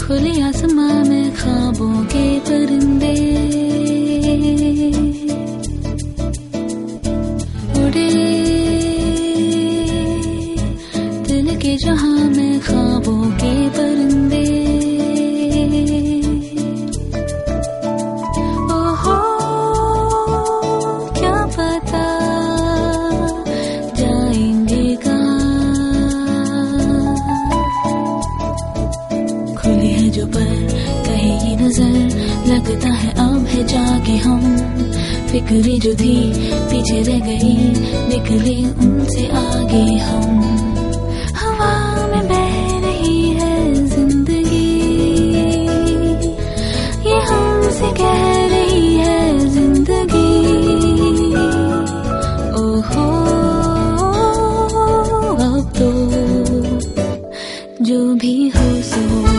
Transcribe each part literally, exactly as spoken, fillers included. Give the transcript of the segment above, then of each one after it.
खुले आसमां में ख्वाबों के परिंदे उड़े, दिल के जहां में ख्वाबों के परिंदे। ओहो क्या पता जाएंगे कहाँ, खुली है जो पर कहीं ये नजर, लगता है अब है जाके हम, फिक्री जो थी पीछे रह गई, निकले उनसे आगे हम। हवा में बह रही है जिंदगी, ये हमसे कह रही है जिंदगी। ओहो अब तो जो भी हो सो,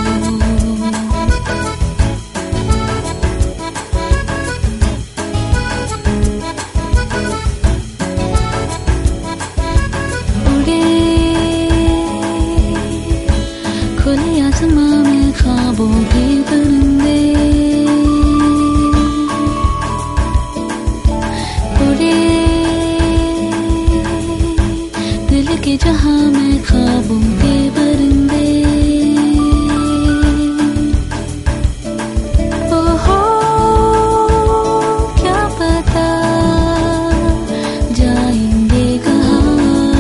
आसमां में ख्वाबों के परिंदे उड़े, दिल के जहां में ख्वाबों के परिंदे। ओहो क्या पता जाएंगे कहाँ,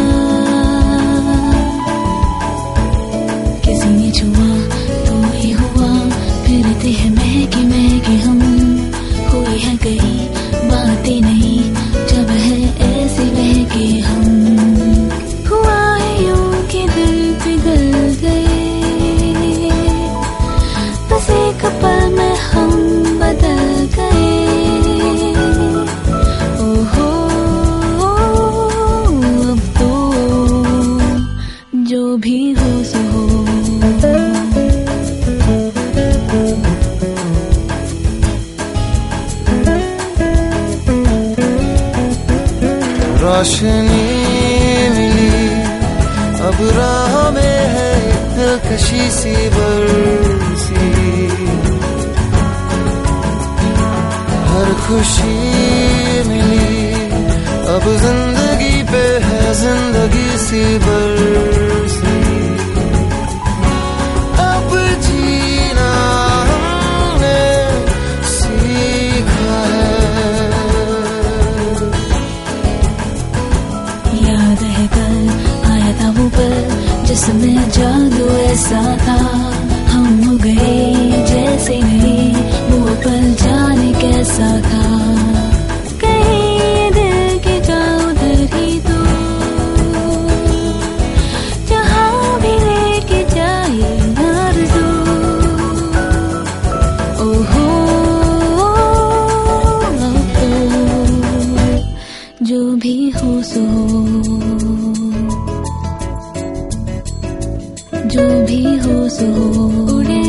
किसी ने छुआ तो ही हुआ, फिरते हैं महके महके हम, कोई है कहीं बातें नहीं जब है ऐसे बहके हम। हुआ है यूं कि दिल पिघल गए, बस एक पल में हम बदल गए। ओहो अब तो जो भी हो सो हो, रोशनी मिली अब राह में है दिलकशी सी बरसी, हर खुशी मिली अब जिंदगी पे है जिंदगी सी बरसी। अब जीना हमने सीखा है, याद है कल आया था वो पल जिसमें जादू ऐसा था, हम हो गए जैसे नहीं, वो पल जाने कैसा था। कहीं दिल के जाओ उधर ही तो, जहाँ भी लेके जाए आरज़ू। ओहो अब तो जो भी हो सो, जो भी हो सो उड़े,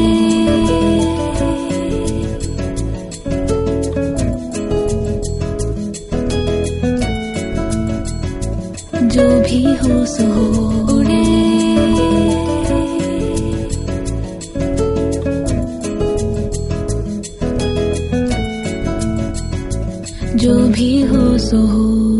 जो भी हो सो उड़े, जो भी हो सो हो।